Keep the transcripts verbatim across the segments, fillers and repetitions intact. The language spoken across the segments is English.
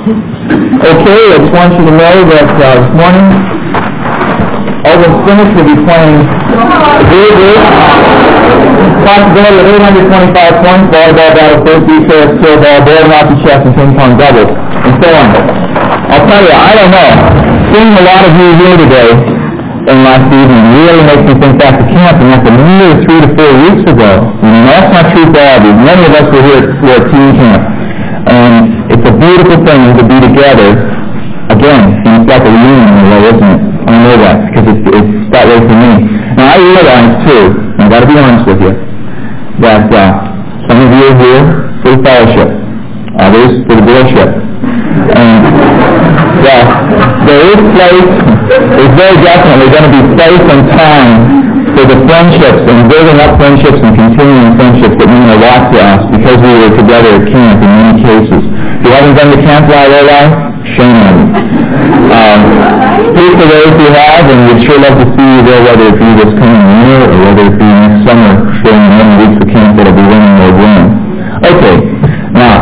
Okay, I just want you to know that uh, this morning, Alvin Spinach will be playing a very good possibility of eight hundred twenty-five points, volleyball battle, first defense, skill ball, board hockey, chess, and ping pong doubles, and so on. I'll tell you, I don't know. Seeing a lot of you here today and last evening really makes me think back to camp, and that's a mere three to four weeks ago. And that's not true for all of you. Many of us were here at teen camp. And it's a beautiful thing to be together. Again, seems like a reunion in a way, isn't it? I know that, because it's, it's that way for me. Now, I realize, too, and I've got to be honest with you, that uh, some of you are here for the fellowship, others for the worship. And, well, there is place, there's very definitely going to be place and time for the friendships and building up friendships and continuing friendships that mean a lot to us because we were together at camp in many cases. If you haven't done the camp live or live, shame on you. Um, please for those who have, and we'd sure love to see you there, whether it be this coming year or whether it be next summer during the many weeks of camp that'll be running more room. Okay, now,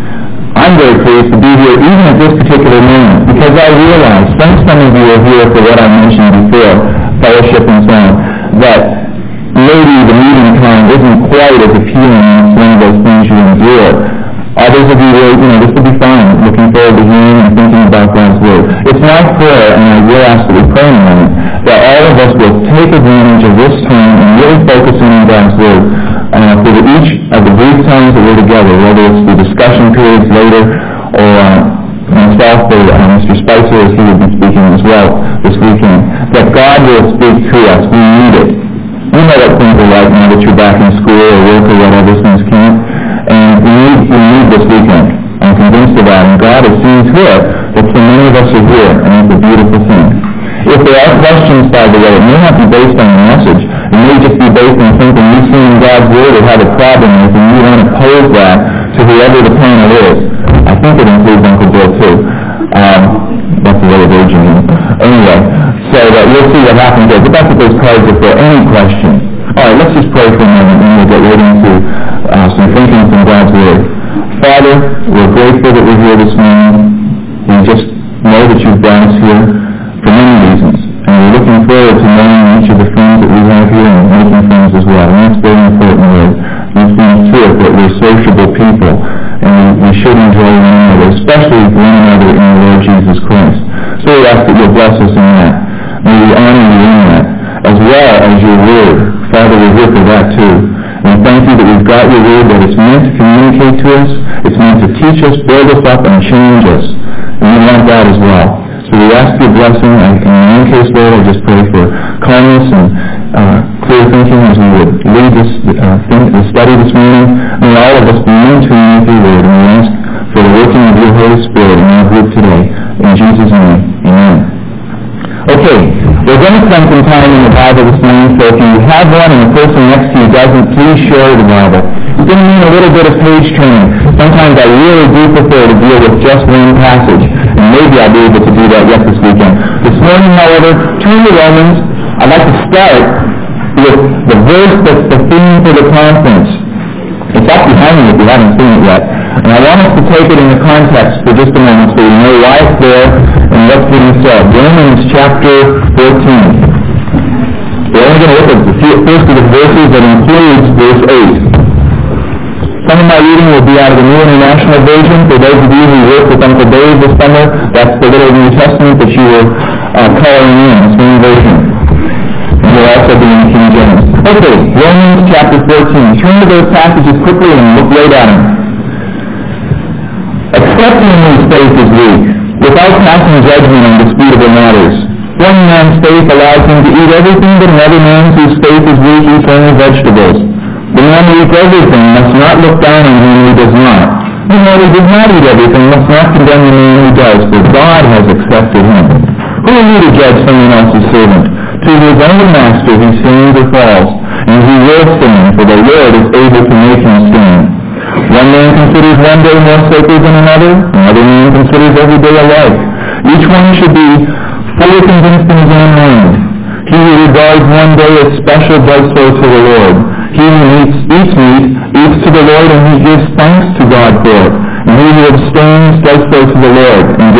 I'm very pleased to be here even at this particular moment because I realize some, some of you are here for what I mentioned before, fellowship and so on, that maybe the meeting time isn't quite as appealing as some of those things you endure. Others of you will, you know, this will be fun, looking forward to hearing and thinking about God's Word. It's my prayer, and I will ask that we pray in a moment, that all of us will take advantage of this time and really focus in on God's Word uh, for the, each of the brief times that we're together, whether it's the discussion periods later or uh, myself or uh, Mister Spicer, as he will be speaking as well this weekend, that God will speak to us. We need it. We know what things are like now that you're back in school or work or whatever since camp. And we need, we need this weekend. I'm convinced of that. And God has seen to it that so many of us are here. And it's a beautiful thing. If there are questions, by the way, it may not be based on the message. It may just be based on something you've seen in God's Word or have a problem with, and you want to pose that to whoever the panel is. I think it includes Uncle Bill, too. Um, that's a little urgent. Anyway, so that we'll see what happens there. But that's what those cards are for. Any questions? All right, let's just pray for a moment, and we'll get right into uh, some thinking from God's Word. Father, we're grateful that we're here this morning. We just know that you've brought us here for many reasons, and we're looking forward to knowing each of the friends that we have here and making friends as well. And that's very important, Lord. We've seen to it that we're sociable people, and we, we should enjoy one another, especially one another in the Lord Jesus Christ. So we ask that you'll bless us in that. May we honor you in that, as well as your Word. Father, we're here for that too. And thank you that we've got your Word, that it's meant to communicate to us, it's meant to teach us, build us up, and change us. And we want that as well. So we ask your blessing, and in one case, Lord, I just pray for calmness and uh, clear thinking as we would lead this, uh, thing, this study this morning. May all of us be in tune with your Word, and we ask for the working of your Holy Spirit in our group today. In Jesus' name, amen. Okay, we're going to spend some time in the Bible this morning, so if you have one and the person next to you doesn't, please share the Bible. It's going to mean a little bit of page turning. Sometimes I really do prefer to deal with just one passage, and maybe I'll be able to do that yet this weekend. This morning, however, turn to Romans. I'd like to start with the verse that's the theme for the conference. It's up behind me if you haven't seen it yet. And I want us to take it in the context for just a moment so you know why it's there and what's being said. Romans chapter fourteen. We're only going to look at the first of the verses that includes verse eight. Some of my reading will be out of the New International Version. For those of you who worked with Uncle Dave this summer, that's the little New Testament that you were uh, coloring in, the same version. And you'll also be in King James. Okay, Romans chapter fourteen. Turn to those passages quickly and look right at them. Accepting whose faith is weak, without passing judgment on disputable matters. One man's faith allows him to eat everything, but another man whose faith is weak eats only vegetables. The man who eats everything must not look down on him who does not. The man who does not eat everything must not condemn the man who does, for God has accepted him. Who are you to judge someone else's servant? To his own master he sins or falls, and he will sin, for the Lord is able to make him sin. One man considers one day more sacred than another, another man considers every day alike. Each one should be fully convinced in his own mind. He who regards one day as special does so to the Lord. He who eats, eats meat eats to the Lord, and he gives thanks to God for it. And he who abstains does so to the Lord.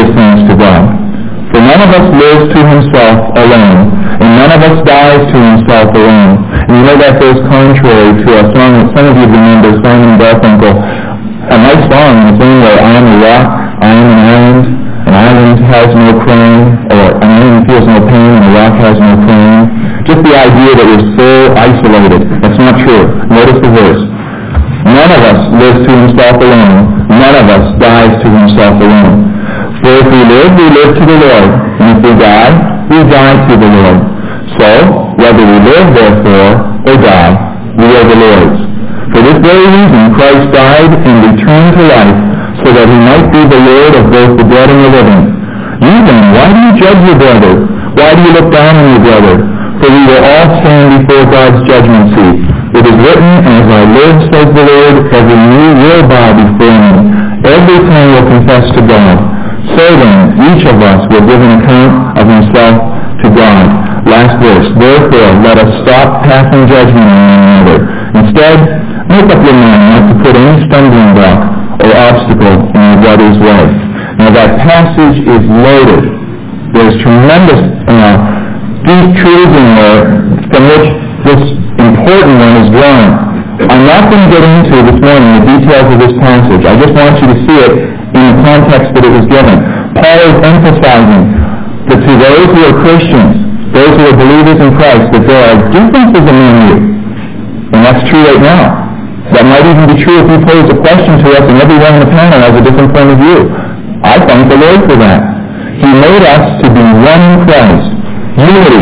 his things to God. For none of us lives to himself alone, and none of us dies to himself alone. And you know that goes contrary to a song that some of you remember, Simon and Garfunkel. A nice song in its own way, I am a rock, I am an island, an island has no crown, or an island feels no pain, and a rock has no crown. Just the idea that we're so isolated. That's not true. Notice the verse. None of us lives to himself alone. None of us dies to himself alone. For if we live, we live to the Lord. And if we die, we die to the Lord. So, whether we live, therefore, or die, we are the Lord's. For this very reason, Christ died and returned to life, so that he might be the Lord of both the dead and the living. You then, why do you judge your brother? Why do you look down on your brother? For we will all stand before God's judgment seat. It is written, as I live, says the Lord, every knee will bow before me. Every tongue will confess to God. So then, each of us will give an account of himself to God. Last verse. Therefore, let us stop passing judgment on one another. Instead, make up your mind not to put any stumbling block or obstacle in your brother's way. Now that passage is loaded. There's tremendous uh, deep truths in there from which this important one is drawn. I'm not going to get into this morning the details of this passage. I just want you to see it in the context that it was given. Paul is emphasizing that to those who are Christians, those who are believers in Christ, that there are differences among you. And that's true right now. That might even be true if you pose a question to us and everyone in the panel has a different point of view. I thank the Lord for that. He made us to be one in Christ. Unity,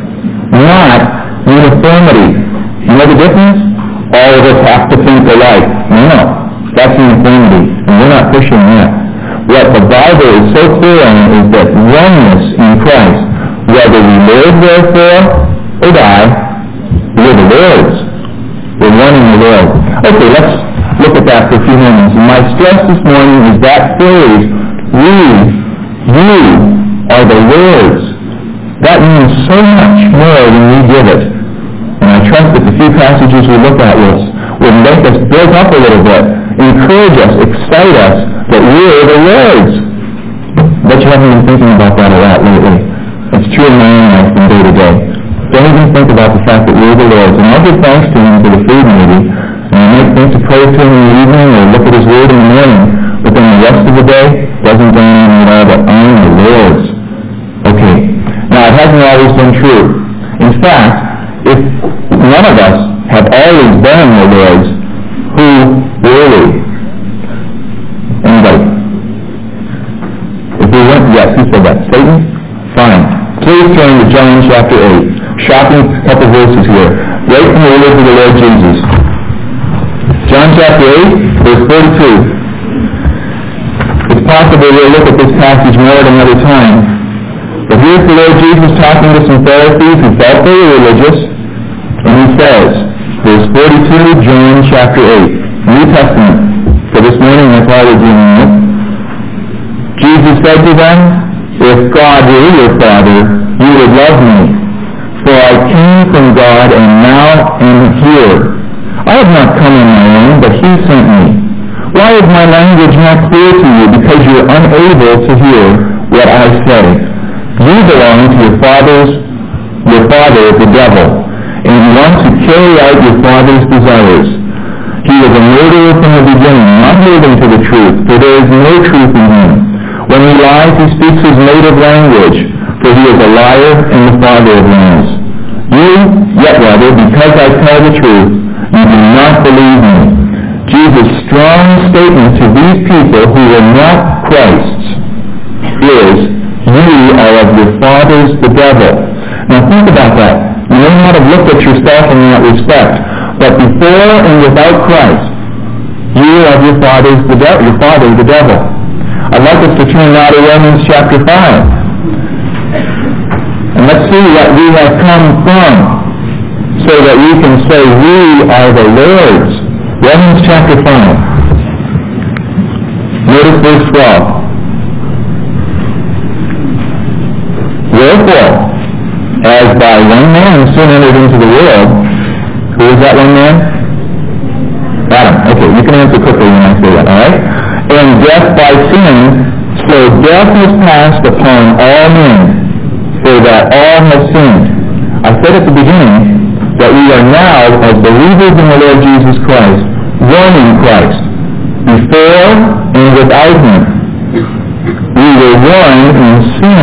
not uniformity. You know the difference? All of us have to think alike. No, that's uniformity, and we're not pushing that. What the Bible is so clear on is that oneness in Christ, whether we live therefore or die, we're the Lord's. We're one in the Lord. Okay, let's look at that for a few moments. And my stress this morning is that phrase, we, you are the Lord's. That means so much more than we give it. And I trust that the few passages we look at will, will make us build up a little bit, encourage us, excite us, that we're the Lord's. But you haven't been thinking about that a lot lately. It's true in my own life from day to day. Don't even think about the fact that we're the Lord's. And I'll give thanks to him for the food maybe, and I might think to pray to him in the evening or look at his word in the morning, but then the rest of the day doesn't go on at all that I'm the Lord's. Okay. Now, it hasn't always been true. In fact, if none of us have always been the Lord's, who were we? Anybody? If we weren't, yes, who said that? Satan? Fine. Please turn to John chapter eight. Shocking couple verses here. Right from the words of the Lord Jesus. John chapter eight, verse forty-two. It's possible we'll look at this passage more at another time. But here's the Lord Jesus talking to some Pharisees who felt they were religious, and he says, verse forty-two, John chapter eight, New Testament. For this morning, that's all we're dealing with. Jesus said to them, if God were your Father, you would love me, for I came from God and now am here. I have not come on my own, but he sent me. Why is my language not clear to you? Because you're unable to hear what I say. You belong to your father's, your father, the devil, and you want to carry out your father's desires. He is a murderer from the beginning, not holding to the truth, for there is no truth in him. When he lies, he speaks his native language, for he is a liar and the father of lies. You, yet rather, because I tell the truth, you do not believe me. Jesus' strong statement to these people who were not Christ's is, you are of your fathers, the devil. Now think about that. You may not have looked at yourself in that respect, but before and without Christ, you are of your fathers, the devil. Your father, the devil. I'd like us to turn now to Romans chapter five. And let's see what we have come from, so that we can say we are the Lord's. Romans chapter five. Notice verse twelve. Wherefore, as by one man sin entered into the world, who is that one man? Adam. Okay, you can answer quickly when I say that, alright? And death by sin, so death has passed upon all men, for that all have sinned. I said at the beginning that we are now, as believers in the Lord Jesus Christ, one in Christ. Before and without Him, we were one in sin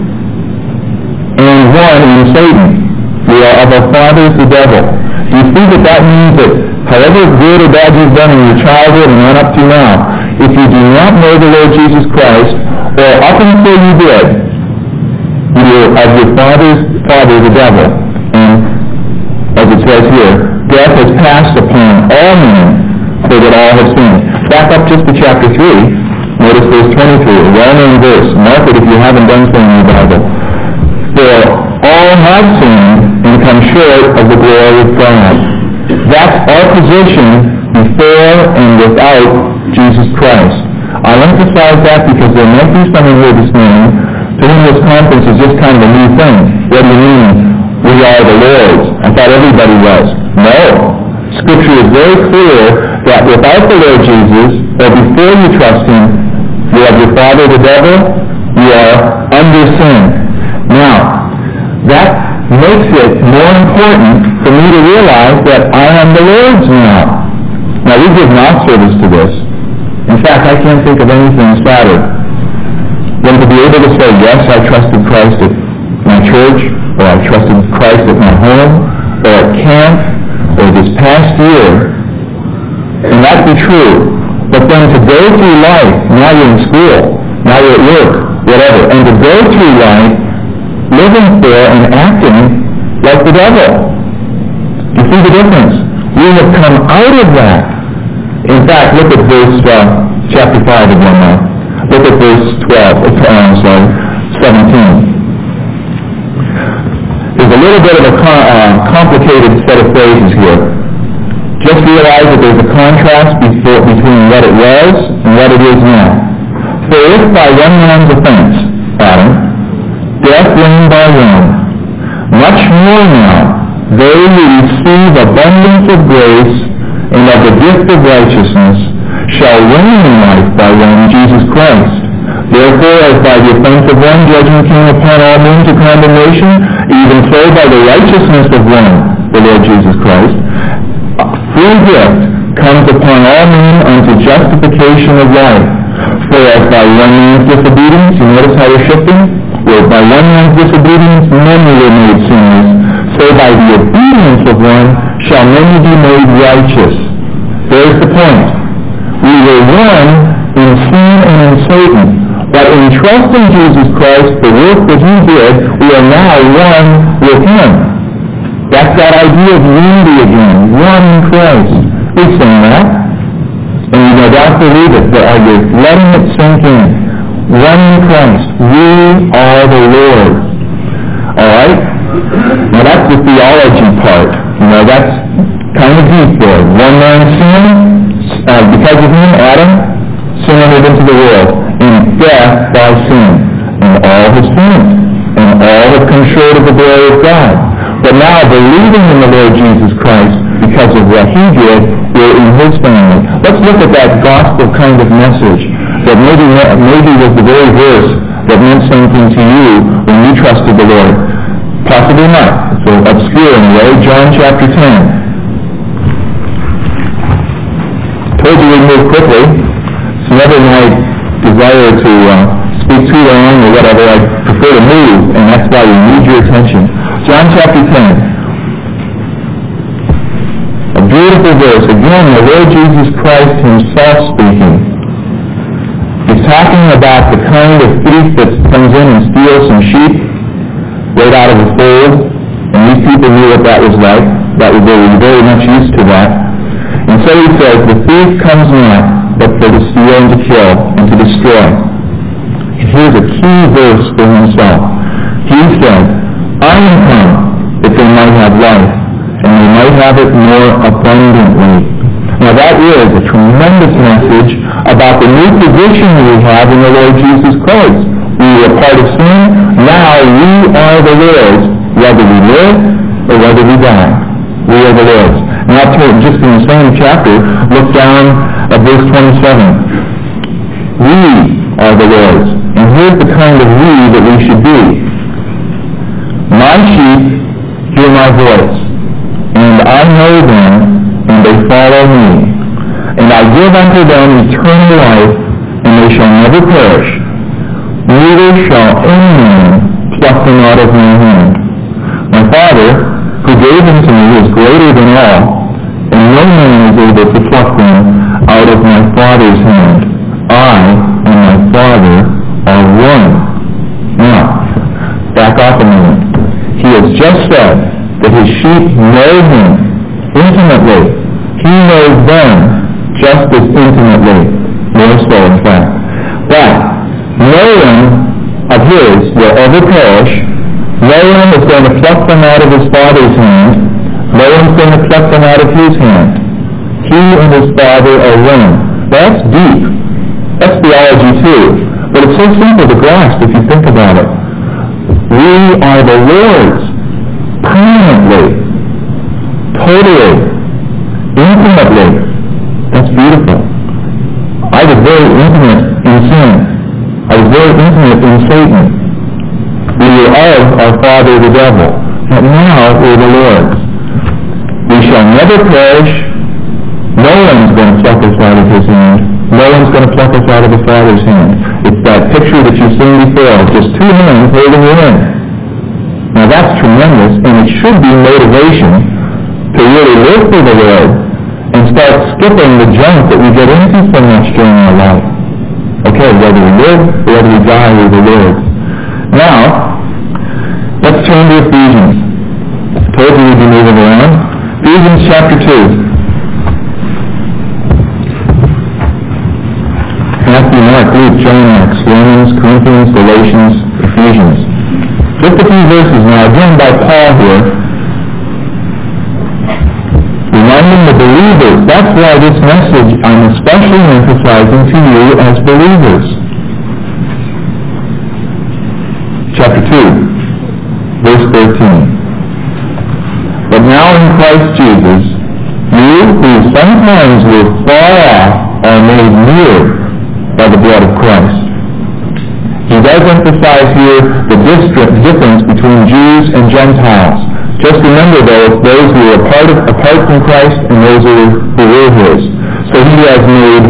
and one in Satan. We are of our fathers, the devil. Do you see that that means that however good or bad you've done in your childhood and on up to now, if you do not know the Lord Jesus Christ, or up until you did, you are of your father's father, the devil. And as it says here, death has passed upon all men, so that all have sinned. Back up just to chapter three. Notice verse twenty-three, a well-known verse. Mark it if you haven't done so in your Bible. For all have sinned and come short of the glory of God. That's our position before and without Jesus Christ. I emphasize that because there might be someone here this morning to whom this conference is just kind of a new thing. What do you mean, we are the Lord's? I thought everybody was. No. Scripture is very clear that without the Lord Jesus, or before you trust Him, you have your father, the devil, you are under sin. Now, that makes it more important for me to realize that I am the Lord's now. Now, we give mouth service to this. In fact, I can't think of anything sadder than to be able to say, yes, I trusted Christ at my church, or I trusted Christ at my home, or at camp, or this past year, and that be true. But then to go through life, now you're in school, now you're at work, whatever, and to go through life living for and acting like the devil. You see the difference? We have come out of that. In fact, look at verse uh, chapter five again now. Look at verse twelve, uh, I'm sorry, seventeen. There's a little bit of a com- uh, complicated set of phrases here. Just realize that there's a contrast before, between what it was and what it is now. For if by one man's offense, Adam, death reigned by one, much more now they who receive abundance of grace and of the gift of righteousness shall reign in life by one, Jesus Christ. Therefore, as by the offense of one judgment came upon all men to condemnation, even so by the righteousness of one, the Lord Jesus Christ, free gift comes upon all men unto justification of life. For as by one man's disobedience, you notice how we're shifting? Where by one man's disobedience many were made sinners, so by the obedience of one shall many be made righteous. There's the point. We were one in sin and in Satan, but in trusting Jesus Christ, the work that He did, we are now one with Him. That's that idea of unity again, one in Christ. We sing that, and you no doubt believe it, but are you letting it sink in? One in Christ. We are the Lord. Alright? Now that's the theology part. You know, that's kind of deep there. One man sinned, uh, because of him, Adam, sin entered into the world, and death by sin. And all have sinned, and all have come short of the glory of God. But now, believing in the Lord Jesus Christ, because of what He did, we're in His family. Let's look at that gospel kind of message that maybe, maybe was the very verse that meant something to you when you trusted the Lord. Possibly not. It's obscure in a way. John chapter ten. Told you we'd move quickly. It's never my desire to uh, speak too long or whatever. I prefer to move, and that's why we need your attention. John chapter ten. A beautiful verse. Again, the Lord Jesus Christ Himself speaking. He's talking about the kind of thief that comes in and steals some sheep right out of the fold. And these people knew what that was like. That was, they were very much used to that. And so He says, the thief comes not but for to steal and to kill and to destroy. And here's a key verse for Himself. He said, I am come that they might have life, and they might have it more abundantly. Now that is a tremendous message about the new position we have in the Lord Jesus Christ. We were part of sin, now we are the Lord's, whether we live or whether we die. We are the Lord's. Now turn, just in the same chapter, look down at verse twenty-seven. We are the Lord's, and He here's the kind of we that we should be. My sheep hear my voice, and I know them, and they follow me. And I give unto them eternal life, and they shall never perish, neither shall any man pluck them out of my hand. My Father, who gave them to me, is greater than all, and no man is able to pluck them out of my Father's hand. I and my Father are one. Now, back off a minute. He has just said that his sheep know him intimately. He knows them just as intimately, more so in fact. But no one of his will ever perish. No one is going to pluck them out of his Father's hand. No one's going to pluck them out of his hand. He and his Father are one. That's deep. That's theology too. But it's so simple to grasp if you think about it. We are the Lord's permanently, totally, intimately. That's beautiful. I was very intimate in sin. I was very intimate in Satan. We were of our father the devil. But now we're the Lord's. We shall never perish. No one's going to pluck us out of his hand. No one's going to pluck us out of the Father's hand. It's that picture that you've seen before, just two hands holding you in. Now that's tremendous, and it should be motivation to really live for the Lord and start skipping the junk that we get into so much during our life. Okay, whether we live or whether we die, we're the Lord's. Now, let's turn to Ephesians. I told you we'd be moving around. Ephesians chapter two. Matthew, Mark, Luke, John, Acts, Romans, Corinthians, Galatians, Ephesians. Just a few verses now, again by Paul here, reminding the believers. That's why this message I'm especially emphasizing to you as believers. Chapter two, verse thirteen. But now in Christ Jesus, you who sometimes were far off are made near by the blood of Christ. He does emphasize here the difference between Jews and Gentiles. Just remember, though, those who are apart, of, apart from Christ and those who, who were his. So he has made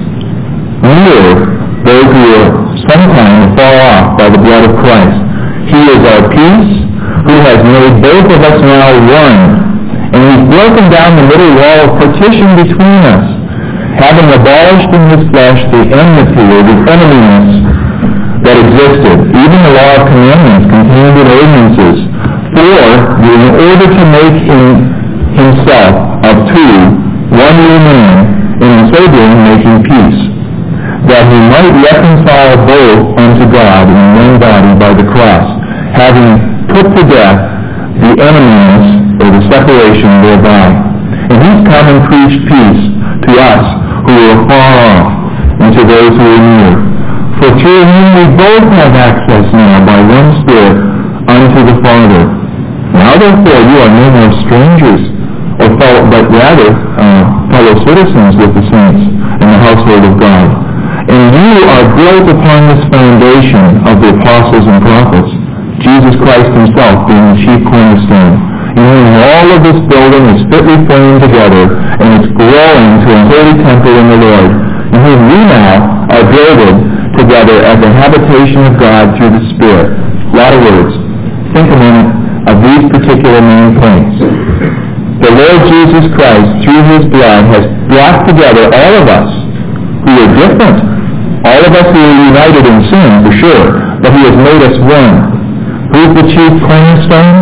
near those who are sometimes far off by the blood of Christ. He is our peace, who has made both of us now one. And he's broken down the middle wall of partition between us, having abolished in his flesh the enmity or the enemies that existed, even the law of commandments contained in ordinances, for in order to make in himself of two one new man, and in so doing making peace, that he might reconcile both unto God in one body by the cross, having put to death the enemies or the separation thereby. And he's come and preached peace to us who are far off, and to those who are near. For through him we both have access now by one Spirit unto the Father. Now therefore you are no more strangers, or fellow, but rather uh, fellow citizens with the saints in the household of God. And you are built upon this foundation of the apostles and prophets, Jesus Christ himself being the chief cornerstone, in whom all of this building is fitly framed together, and it's growing to a holy temple in the Lord, in whom we now are builded together as a habitation of God through the Spirit. A lot of words. Think a minute of these particular main points. The Lord Jesus Christ, through his blood, has brought together all of us who are different. All of us who are united in sin, for sure, but he has made us one. Who's the chief cornerstone?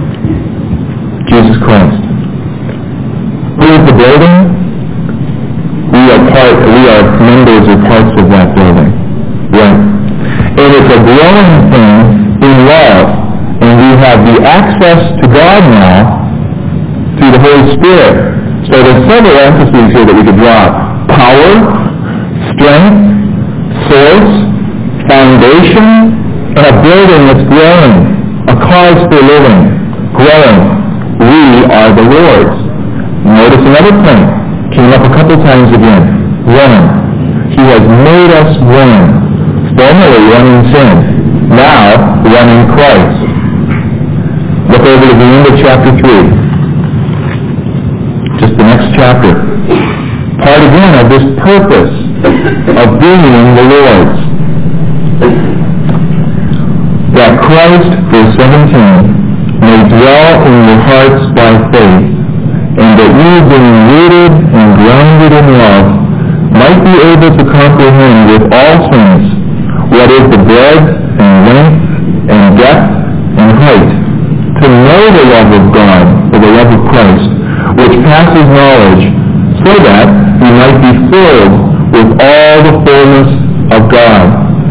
Jesus Christ. Who is the building? We are part, we are members or parts of that building. Right. And it's a growing thing in love, and we have the access to God now through the Holy Spirit. So there's several emphases here that we could draw. Power, strength, source, foundation, and a building that's growing, a cause for living, growing. We are the Lord's. Notice another point, came up a couple times again. One. He has made us one. Formerly one in sin, now one in Christ. Look over to the end of chapter three. Just the next chapter. Part again of this purpose of being the Lord's. That Christ, verse seventeen, may dwell in your hearts by faith, and that you, being rooted and grounded in love, might be able to comprehend with all saints what is the breadth and length and depth and height, to know the love of God, or the love of Christ, which passes knowledge, so that you might be filled with all the fullness of God.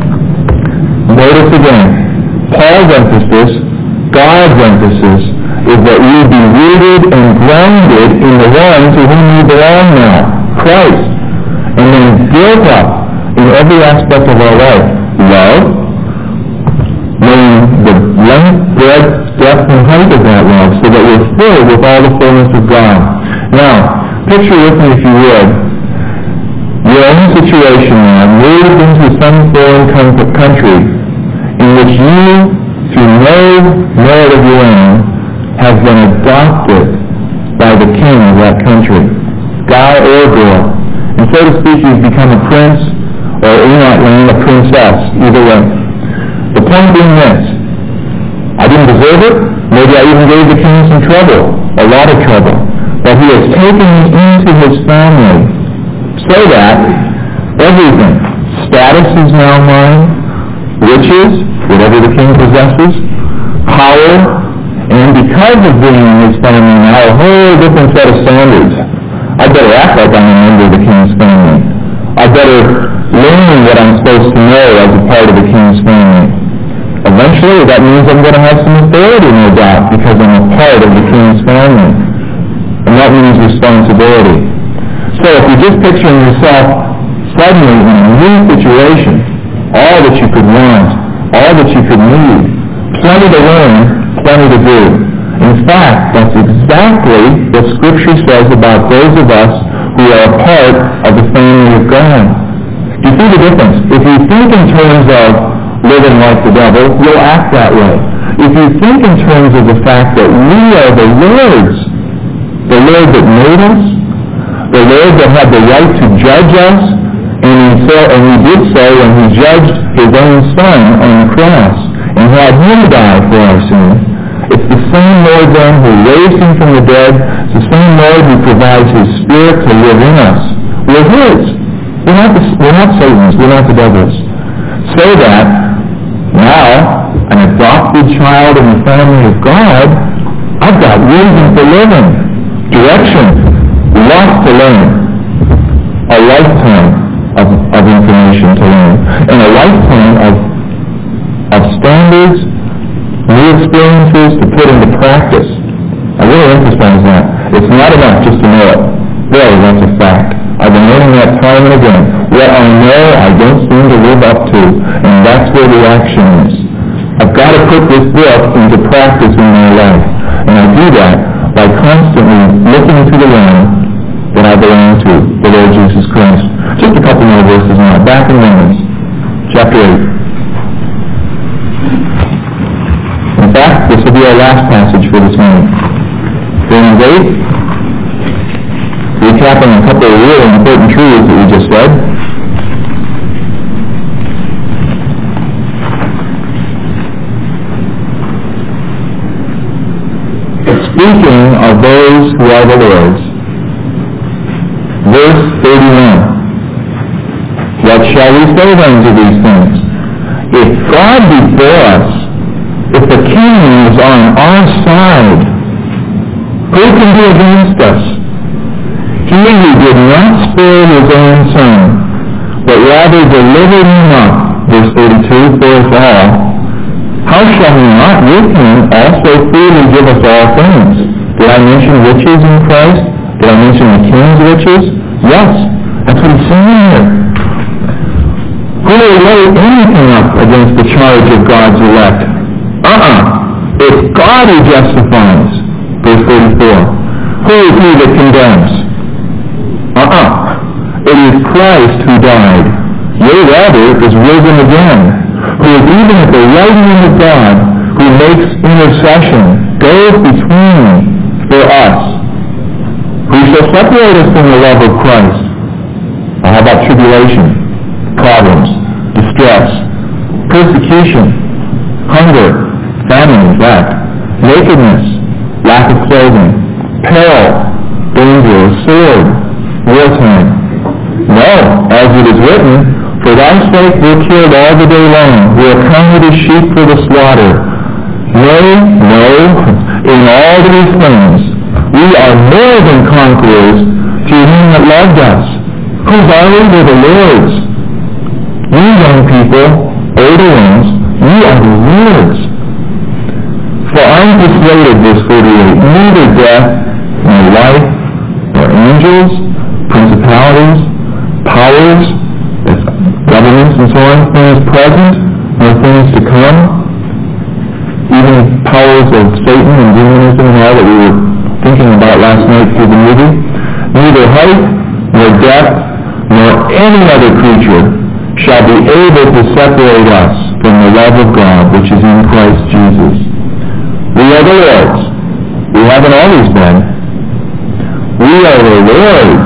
Notice again, Paul's emphasis, God's emphasis, is that we be rooted and grounded in the one to whom we belong now, Christ, and then built up in every aspect of our life. Love, knowing the length, breadth, depth, and height of that love, so that we're filled with all the fullness of God. Now, picture with me, if you would, your own situation now, moved into some foreign country in which you, through no merit of your own, have been adopted by the king of that country, guy or girl. And so to speak, you've become a prince, or in that land, a princess, either way. The point being this: I didn't deserve it. Maybe I even gave the king some trouble, a lot of trouble. But he has taken me into his family so that everything, status is now mine, riches, whatever the king possesses, power, and because of being in his family now, a whole different set of standards. I better act like I'm a member of the king's family. I better learn what I'm supposed to know as a part of the king's family. Eventually, that means I'm going to have some authority, no doubt, because I'm a part of the king's family. And that means responsibility. So if you're just picturing yourself suddenly in a new situation, all that you could want, all that you could need, plenty to learn, plenty to do. In fact, that's exactly what Scripture says about those of us who are a part of the family of God. Do you see the difference? If you think in terms of living like the devil, you'll act that way. If you think in terms of the fact that we are the Lord's, the Lord that made us, the Lord that had the right to judge us, and he, so, and he did so when he judged his own Son on the cross and had him die for our sins. It's the same Lord then who raised him from the dead. It's the same Lord who provides his Spirit to live in us. We're his. We're not, the, we're not Satan's. We're not the devil's. So that now, an adopted child in the family of God, I've got reason for living, direction, lots to learn, a lifetime of, of information to learn, and a lifetime of, of standards, new experiences to put into practice. I really emphasize that. It's not enough just to know it. Really, that's a fact. I've been learning that time and again. What I know, I don't seem to live up to, and that's where the action is. I've got to put this book into practice in my life, and I do that by constantly looking to the one that I belong to, the Lord Jesus Christ. Just a couple more verses now. Back in Romans, chapter eight. In fact, this will be our last passage for this morning. Romans eight, recapping a couple of really important truths that we just read. Speaking of those who are the Lord's, verse thirty-one. What shall we say then to these things? If God be for us, if the King is on our side, who can be against us? He who did not spare his own Son, but rather delivered him up, verse thirty-two, for us all, how shall he not with him also freely give us all things? Did I mention riches in Christ? Did I mention the King's riches? Yes, that's what he's saying here. Who will lay anything up against the charge of God's elect? Uh-uh. It's God who justifies, verse thirty-four. Who is he that condemns? Uh-uh. It is Christ who died, yea rather, is risen again, who is even at the right hand of God, who makes intercession, goes between for us. Who shall separate us from the love of Christ? Or how about tribulation, problems, distress, persecution, hunger, famine in fact, nakedness, lack of clothing, peril, danger, sword, war time? No, as it is written, for thy sake we are killed all the day long, we are counted as sheep for the slaughter. Nay, no, in all these things we are more than conquerors to him that loved us. Whose are we? We're the Lord's. You young people, older ones, you are the Lord's. For I am persuaded, verse forty-eight, neither death, nor life, nor angels, principalities, powers, governments and so on, things present, nor things to come, even powers of Satan and demonism and all that we were thinking about last night through the movie, neither height, nor depth, nor any other creature shall be able to separate us from the love of God which is in Christ Jesus. We are the Lord's. We haven't always been. We are the Lord's.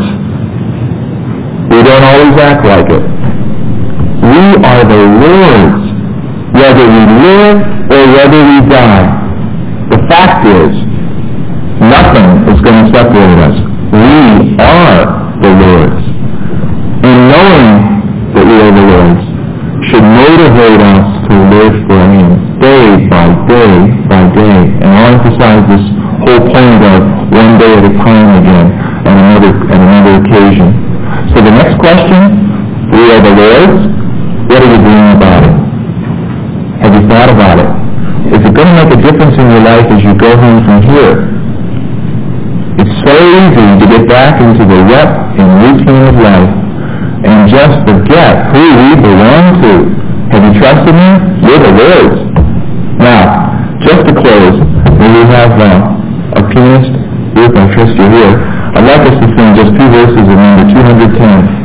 We don't always act like it. We are the Lord's, whether we live or whether we die. The fact is, nothing is going to separate us. We are the Lord's. And knowing that we are the Lord's should motivate us to live for Him day by day by day. And I'll emphasize this whole point of one day at a time again on another, at another occasion. So the next question, we are the Lord's. What are you doing about it? Have you thought about it? Is it going to make a difference in your life as you go home from here? It's so easy to get back into the rut and routine of life and just forget who we belong to. Have you trusted me? You're the Lord's. Now, just to close, we have uh, a pianist, Ruth, I trust you're here. I'd like us to sing just two verses of number two hundred ten.